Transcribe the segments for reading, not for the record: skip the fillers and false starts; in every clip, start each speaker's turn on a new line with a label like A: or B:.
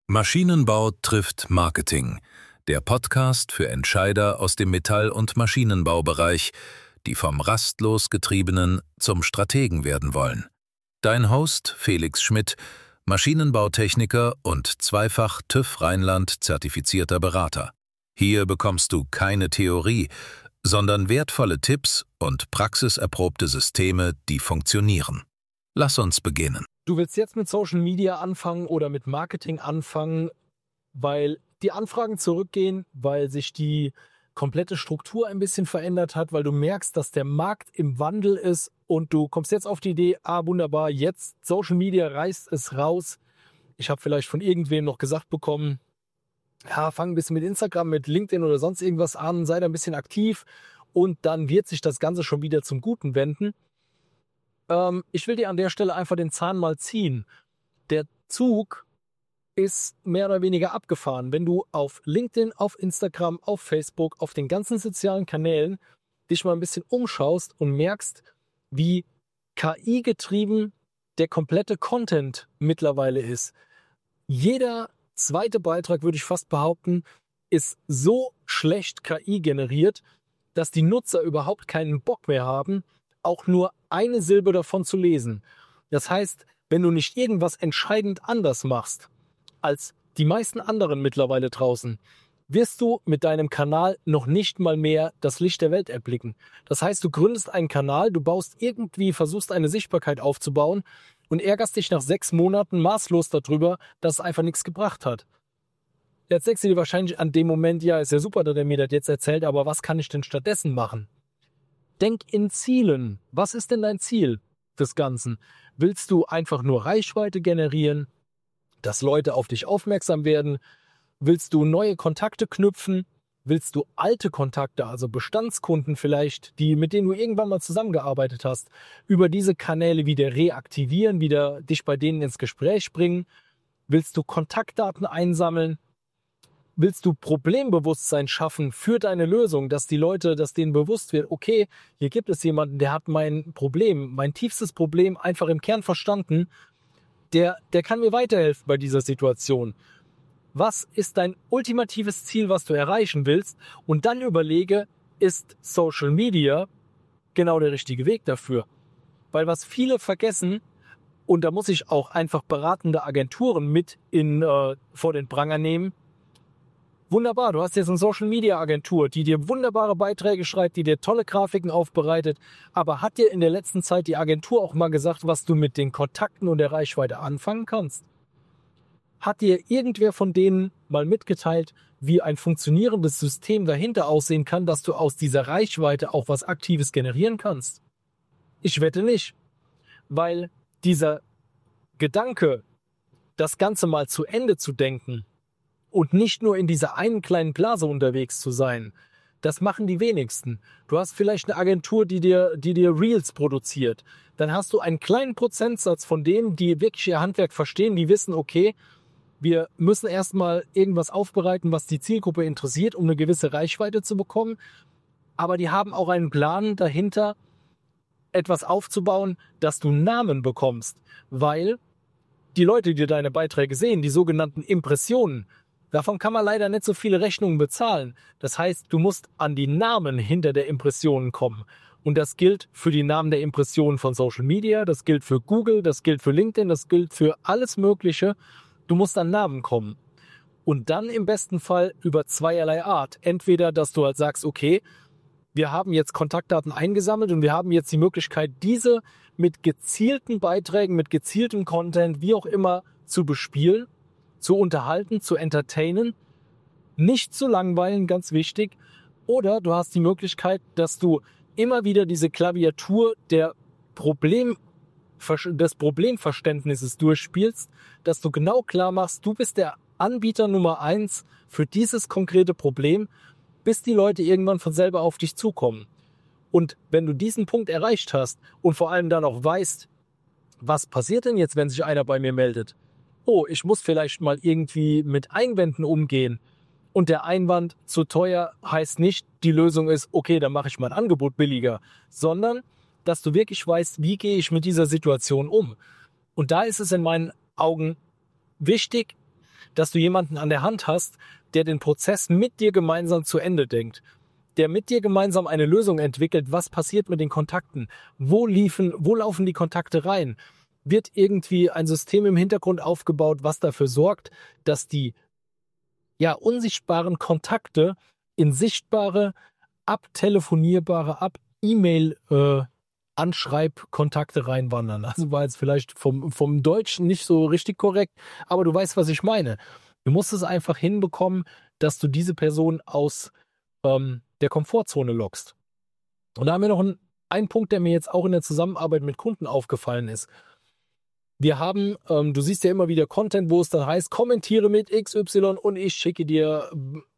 A: Maschinenbau trifft Marketing, der Podcast für Entscheider aus dem Metall- und Maschinenbaubereich, die vom rastlos Getriebenen zum Strategen werden wollen. Dein Host Felix Schmidt, Maschinenbautechniker und zweifach TÜV Rheinland zertifizierter Berater. Hier bekommst du keine Theorie, sondern wertvolle Tipps und praxiserprobte Systeme, die funktionieren. Lass uns beginnen.
B: Du willst jetzt mit Social Media anfangen oder mit Marketing anfangen, weil die Anfragen zurückgehen, weil sich die komplette Struktur ein bisschen verändert hat, weil du merkst, dass der Markt im Wandel ist und du kommst jetzt auf die Idee, wunderbar, jetzt Social Media reißt es raus. Ich habe vielleicht von irgendwem noch gesagt bekommen, fang ein bisschen mit Instagram, mit LinkedIn oder sonst irgendwas an, sei da ein bisschen aktiv und dann wird sich das Ganze schon wieder zum Guten wenden. Ich will dir an der Stelle einfach den Zahn mal ziehen. Der Zug ist mehr oder weniger abgefahren. Wenn du auf LinkedIn, auf Instagram, auf Facebook, auf den ganzen sozialen Kanälen dich mal ein bisschen umschaust und merkst, wie KI-getrieben der komplette Content mittlerweile ist. Jeder zweite Beitrag, würde ich fast behaupten, ist so schlecht KI generiert, dass die Nutzer überhaupt keinen Bock mehr haben, auch nur eine Silbe davon zu lesen. Das heißt, wenn du nicht irgendwas entscheidend anders machst als die meisten anderen mittlerweile draußen, wirst du mit deinem Kanal noch nicht mal mehr das Licht der Welt erblicken. Das heißt, du gründest einen Kanal, du versuchst eine Sichtbarkeit aufzubauen und ärgerst dich nach 6 Monaten maßlos darüber, dass es einfach nichts gebracht hat. Jetzt denkst du dir wahrscheinlich an dem Moment, ja, ist ja super, dass er mir das jetzt erzählt, aber was kann ich denn stattdessen machen? Denk in Zielen. Was ist denn dein Ziel des Ganzen? Willst du einfach nur Reichweite generieren, dass Leute auf dich aufmerksam werden? Willst du neue Kontakte knüpfen? Willst du alte Kontakte, also Bestandskunden vielleicht, mit denen du irgendwann mal zusammengearbeitet hast, über diese Kanäle wieder reaktivieren, wieder dich bei denen ins Gespräch bringen? Willst du Kontaktdaten einsammeln? Willst du Problembewusstsein schaffen für deine Lösung, dass denen bewusst wird, okay, hier gibt es jemanden, der hat mein Problem, mein tiefstes Problem einfach im Kern verstanden, der kann mir weiterhelfen bei dieser Situation. Was ist dein ultimatives Ziel, was du erreichen willst? Und dann überlege, ist Social Media genau der richtige Weg dafür? Weil was viele vergessen, und da muss ich auch einfach beratende Agenturen mit vor den Pranger nehmen. Wunderbar, du hast jetzt eine Social-Media-Agentur, die dir wunderbare Beiträge schreibt, die dir tolle Grafiken aufbereitet. Aber hat dir in der letzten Zeit die Agentur auch mal gesagt, was du mit den Kontakten und der Reichweite anfangen kannst? Hat dir irgendwer von denen mal mitgeteilt, wie ein funktionierendes System dahinter aussehen kann, dass du aus dieser Reichweite auch was Aktives generieren kannst? Ich wette nicht, weil dieser Gedanke, das Ganze mal zu Ende zu denken, und nicht nur in dieser einen kleinen Blase unterwegs zu sein, das machen die wenigsten. Du hast vielleicht eine Agentur, die dir Reels produziert. Dann hast du einen kleinen Prozentsatz von denen, die wirklich ihr Handwerk verstehen, die wissen, okay, wir müssen erstmal irgendwas aufbereiten, was die Zielgruppe interessiert, um eine gewisse Reichweite zu bekommen. Aber die haben auch einen Plan dahinter, etwas aufzubauen, dass du Namen bekommst. Weil die Leute, die deine Beiträge sehen, die sogenannten Impressionen, davon kann man leider nicht so viele Rechnungen bezahlen. Das heißt, du musst an die Namen hinter der Impressionen kommen. Und das gilt für die Namen der Impressionen von Social Media, das gilt für Google, das gilt für LinkedIn, das gilt für alles Mögliche. Du musst an Namen kommen. Und dann im besten Fall über zweierlei Art. Entweder, dass du halt sagst, okay, wir haben jetzt Kontaktdaten eingesammelt und wir haben jetzt die Möglichkeit, diese mit gezielten Beiträgen, mit gezieltem Content, wie auch immer, zu bespielen, zu unterhalten, zu entertainen, nicht zu langweilen, ganz wichtig. Oder du hast die Möglichkeit, dass du immer wieder diese Klaviatur des Problemverständnisses durchspielst, dass du genau klar machst, du bist der Anbieter Nummer 1 für dieses konkrete Problem, bis die Leute irgendwann von selber auf dich zukommen. Und wenn du diesen Punkt erreicht hast und vor allem dann auch weißt, was passiert denn jetzt, wenn sich einer bei mir meldet? Oh, ich muss vielleicht mal irgendwie mit Einwänden umgehen. Und der Einwand zu teuer heißt nicht, die Lösung ist, okay, dann mache ich mein Angebot billiger, sondern, dass du wirklich weißt, wie gehe ich mit dieser Situation um. Und da ist es in meinen Augen wichtig, dass du jemanden an der Hand hast, der den Prozess mit dir gemeinsam zu Ende denkt, der mit dir gemeinsam eine Lösung entwickelt. Was passiert mit den Kontakten? Wo laufen die Kontakte rein? Wird irgendwie ein System im Hintergrund aufgebaut, was dafür sorgt, dass die unsichtbaren Kontakte in sichtbare, abtelefonierbare, E-Mail Anschreibkontakte reinwandern. Also war jetzt vielleicht vom Deutschen nicht so richtig korrekt, aber du weißt, was ich meine. Du musst es einfach hinbekommen, dass du diese Person aus der Komfortzone lockst. Und da haben wir noch einen Punkt, der mir jetzt auch in der Zusammenarbeit mit Kunden aufgefallen ist. Wir haben, du siehst ja immer wieder Content, wo es dann heißt, kommentiere mit XY und ich schicke dir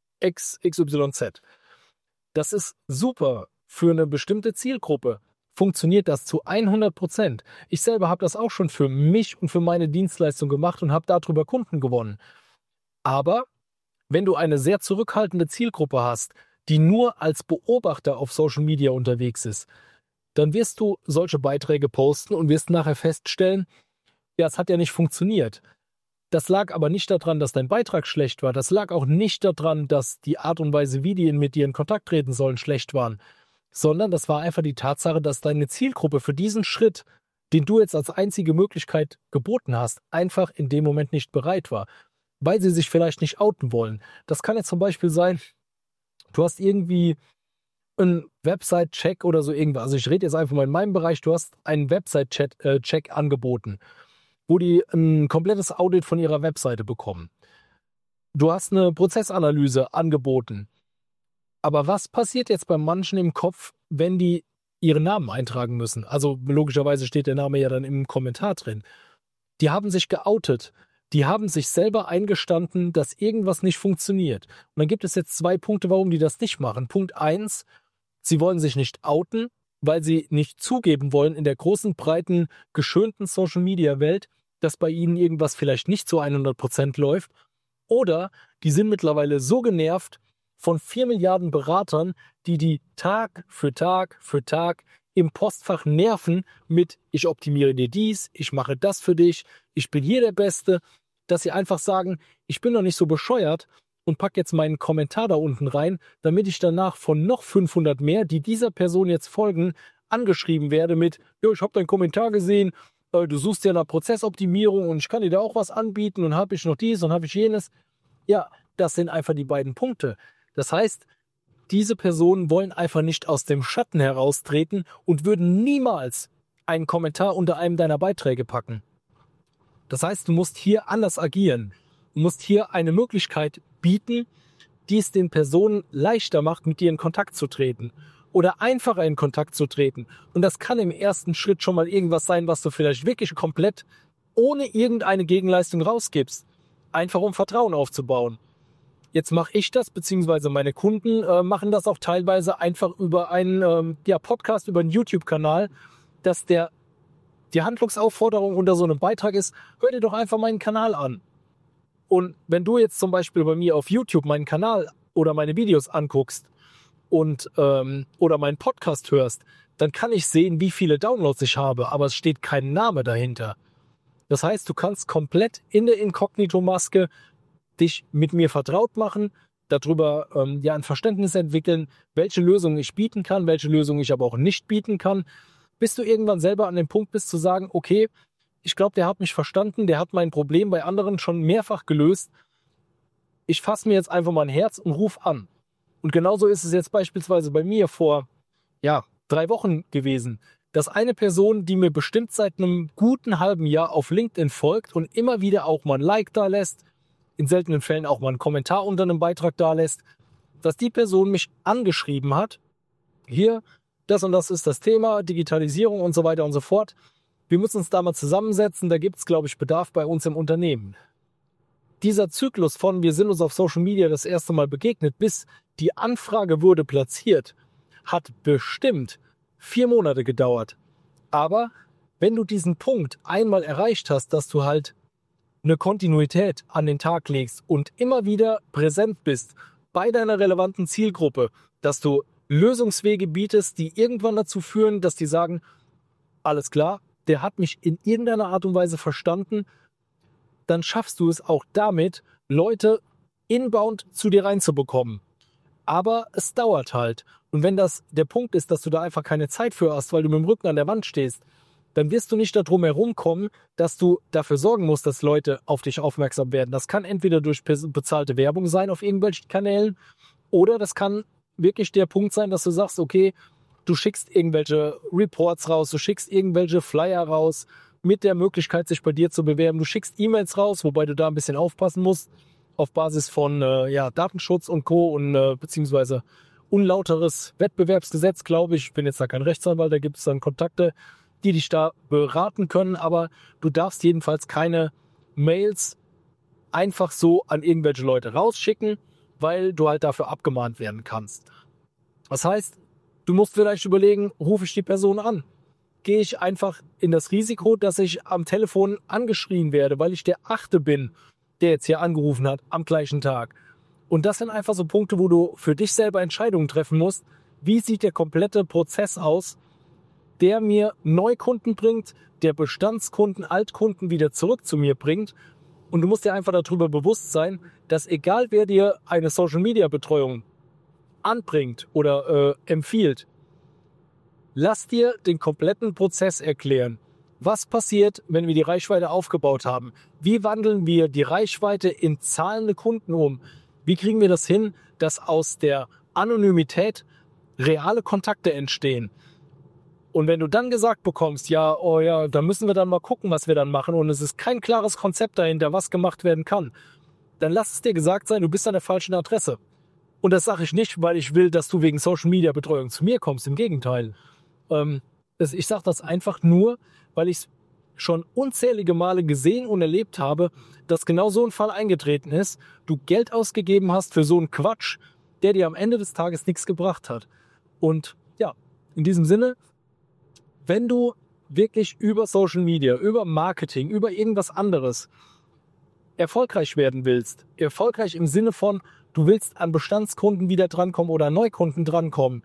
B: XYZ. Das ist super für eine bestimmte Zielgruppe. Funktioniert das zu 100%. Ich selber habe das auch schon für mich und für meine Dienstleistung gemacht und habe darüber Kunden gewonnen. Aber wenn du eine sehr zurückhaltende Zielgruppe hast, die nur als Beobachter auf Social Media unterwegs ist, dann wirst du solche Beiträge posten und wirst nachher feststellen, ja, es hat ja nicht funktioniert. Das lag aber nicht daran, dass dein Beitrag schlecht war. Das lag auch nicht daran, dass die Art und Weise, wie die mit dir in Kontakt treten sollen, schlecht waren. Sondern das war einfach die Tatsache, dass deine Zielgruppe für diesen Schritt, den du jetzt als einzige Möglichkeit geboten hast, einfach in dem Moment nicht bereit war. Weil sie sich vielleicht nicht outen wollen. Das kann jetzt zum Beispiel sein, du hast irgendwie einen Website-Check oder so irgendwas. Also ich rede jetzt einfach mal in meinem Bereich, du hast einen Website-Check angeboten, wo die ein komplettes Audit von ihrer Webseite bekommen. Du hast eine Prozessanalyse angeboten. Aber was passiert jetzt bei manchen im Kopf, wenn die ihren Namen eintragen müssen? Also logischerweise steht der Name ja dann im Kommentar drin. Die haben sich geoutet. Die haben sich selber eingestanden, dass irgendwas nicht funktioniert. Und dann gibt es jetzt 2 Punkte, warum die das nicht machen. Punkt 1, sie wollen sich nicht outen, weil sie nicht zugeben wollen in der großen, breiten, geschönten Social-Media-Welt, dass bei ihnen irgendwas vielleicht nicht zu 100% läuft. Oder die sind mittlerweile so genervt von 4 Milliarden Beratern, die Tag für Tag für Tag im Postfach nerven mit ich optimiere dir dies, ich mache das für dich, ich bin hier der Beste, dass sie einfach sagen, ich bin noch nicht so bescheuert und pack jetzt meinen Kommentar da unten rein, damit ich danach von noch 500 mehr, die dieser Person jetzt folgen, angeschrieben werde mit, ich habe deinen Kommentar gesehen, du suchst ja nach Prozessoptimierung und ich kann dir da auch was anbieten und habe ich noch dies und habe ich jenes. Ja, das sind einfach die beiden Punkte. Das heißt, diese Personen wollen einfach nicht aus dem Schatten heraustreten und würden niemals einen Kommentar unter einem deiner Beiträge packen. Das heißt, du musst hier anders agieren. Du musst hier eine Möglichkeit bieten, die es den Personen leichter macht, mit dir in Kontakt zu treten oder einfacher in Kontakt zu treten. Und das kann im ersten Schritt schon mal irgendwas sein, was du vielleicht wirklich komplett ohne irgendeine Gegenleistung rausgibst. Einfach um Vertrauen aufzubauen. Jetzt mache ich das, beziehungsweise meine Kunden machen das auch teilweise einfach über einen Podcast, über einen YouTube-Kanal, dass die Handlungsaufforderung unter so einem Beitrag ist, hör dir doch einfach meinen Kanal an. Und wenn du jetzt zum Beispiel bei mir auf YouTube meinen Kanal oder meine Videos anguckst und oder meinen Podcast hörst, dann kann ich sehen, wie viele Downloads ich habe, aber es steht kein Name dahinter. Das heißt, du kannst komplett in der Inkognito-Maske dich mit mir vertraut machen, darüber ein Verständnis entwickeln, welche Lösungen ich bieten kann, welche Lösungen ich aber auch nicht bieten kann, bis du irgendwann selber an dem Punkt bist zu sagen, okay, ich glaube, der hat mich verstanden, der hat mein Problem bei anderen schon mehrfach gelöst. Ich fasse mir jetzt einfach mal ein Herz und rufe an. Und genauso ist es jetzt beispielsweise bei mir vor 3 Wochen gewesen, dass eine Person, die mir bestimmt seit einem guten halben Jahr auf LinkedIn folgt und immer wieder auch mal ein Like da lässt, in seltenen Fällen auch mal einen Kommentar unter einem Beitrag da lässt, dass die Person mich angeschrieben hat, hier, das und das ist das Thema, Digitalisierung und so weiter und so fort. Wir müssen uns da mal zusammensetzen, da gibt es, glaube ich, Bedarf bei uns im Unternehmen. Dieser Zyklus von, wir sind uns auf Social Media das erste Mal begegnet, bis die Anfrage wurde platziert, hat bestimmt 4 Monate gedauert. Aber wenn du diesen Punkt einmal erreicht hast, dass du halt eine Kontinuität an den Tag legst und immer wieder präsent bist bei deiner relevanten Zielgruppe, dass du Lösungswege bietest, die irgendwann dazu führen, dass die sagen, alles klar, der hat mich in irgendeiner Art und Weise verstanden, dann schaffst du es auch damit, Leute inbound zu dir reinzubekommen. Aber es dauert halt. Und wenn das der Punkt ist, dass du da einfach keine Zeit für hast, weil du mit dem Rücken an der Wand stehst, dann wirst du nicht darum herumkommen, dass du dafür sorgen musst, dass Leute auf dich aufmerksam werden. Das kann entweder durch bezahlte Werbung sein auf irgendwelchen Kanälen oder das kann wirklich der Punkt sein, dass du sagst, okay, du schickst irgendwelche Reports raus, du schickst irgendwelche Flyer raus mit der Möglichkeit, sich bei dir zu bewerben. Du schickst E-Mails raus, wobei du da ein bisschen aufpassen musst, auf Basis von Datenschutz und Co. und beziehungsweise unlauteres Wettbewerbsgesetz, glaube ich. Ich bin jetzt da kein Rechtsanwalt, da gibt es dann Kontakte, die dich da beraten können, aber du darfst jedenfalls keine Mails einfach so an irgendwelche Leute rausschicken, weil du halt dafür abgemahnt werden kannst. Das heißt, du musst vielleicht überlegen, rufe ich die Person an? Gehe ich einfach in das Risiko, dass ich am Telefon angeschrien werde, weil ich der Achte bin, der jetzt hier angerufen hat am gleichen Tag. Und das sind einfach so Punkte, wo du für dich selber Entscheidungen treffen musst. Wie sieht der komplette Prozess aus, der mir Neukunden bringt, der Bestandskunden, Altkunden wieder zurück zu mir bringt. Und du musst dir einfach darüber bewusst sein, dass egal wer dir eine Social-Media-Betreuung anbringt oder empfiehlt, lass dir den kompletten Prozess erklären. Was passiert, wenn wir die Reichweite aufgebaut haben? Wie wandeln wir die Reichweite in zahlende Kunden um? Wie kriegen wir das hin, dass aus der Anonymität reale Kontakte entstehen? Und wenn du dann gesagt bekommst, da müssen wir dann mal gucken, was wir dann machen und es ist kein klares Konzept dahinter, was gemacht werden kann, dann lass es dir gesagt sein, du bist an der falschen Adresse. Und das sage ich nicht, weil ich will, dass du wegen Social-Media-Betreuung zu mir kommst, im Gegenteil. Ich sage das einfach nur, weil ich es schon unzählige Male gesehen und erlebt habe, dass genau so ein Fall eingetreten ist, du Geld ausgegeben hast für so einen Quatsch, der dir am Ende des Tages nichts gebracht hat. Und ja, in diesem Sinne, wenn du wirklich über Social Media, über Marketing, über irgendwas anderes erfolgreich werden willst, erfolgreich im Sinne von, du willst an Bestandskunden wieder drankommen oder Neukunden drankommen,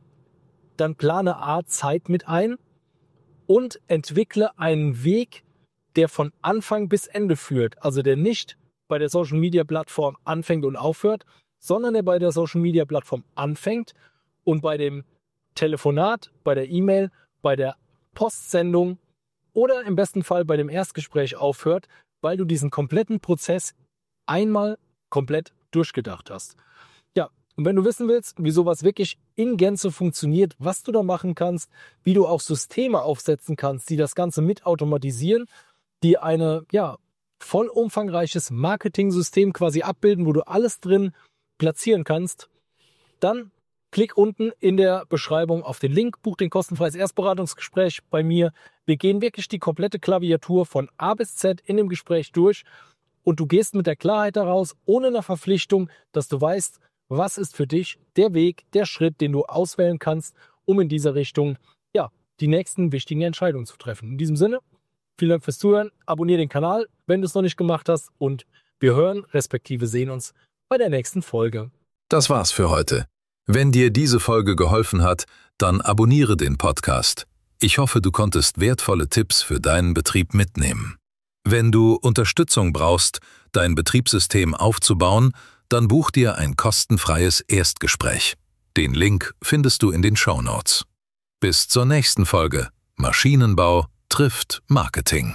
B: dann plane Zeit mit ein und entwickle einen Weg, der von Anfang bis Ende führt. Also der nicht bei der Social Media Plattform anfängt und aufhört, sondern der bei der Social Media Plattform anfängt und bei dem Telefonat, bei der E-Mail, bei der Postsendung oder im besten Fall bei dem Erstgespräch aufhört, weil du diesen kompletten Prozess einmal komplett durchgedacht hast. Ja, und wenn du wissen willst, wie sowas wirklich in Gänze funktioniert, was du da machen kannst, wie du auch Systeme aufsetzen kannst, die das Ganze mit automatisieren, die eine vollumfangreiches Marketing-System quasi abbilden, wo du alles drin platzieren kannst, dann klick unten in der Beschreibung auf den Link, buch den kostenfreies Erstberatungsgespräch bei mir. Wir gehen wirklich die komplette Klaviatur von A bis Z in dem Gespräch durch und du gehst mit der Klarheit daraus, ohne eine Verpflichtung, dass du weißt, was ist für dich der Weg, der Schritt, den du auswählen kannst, um in dieser Richtung die nächsten wichtigen Entscheidungen zu treffen. In diesem Sinne, vielen Dank fürs Zuhören, abonniere den Kanal, wenn du es noch nicht gemacht hast und wir hören respektive sehen uns bei der nächsten Folge.
A: Das war's für heute. Wenn dir diese Folge geholfen hat, dann abonniere den Podcast. Ich hoffe, du konntest wertvolle Tipps für deinen Betrieb mitnehmen. Wenn du Unterstützung brauchst, dein Betriebssystem aufzubauen, dann buch dir ein kostenfreies Erstgespräch. Den Link findest du in den Shownotes. Bis zur nächsten Folge. Maschinenbau trifft Marketing.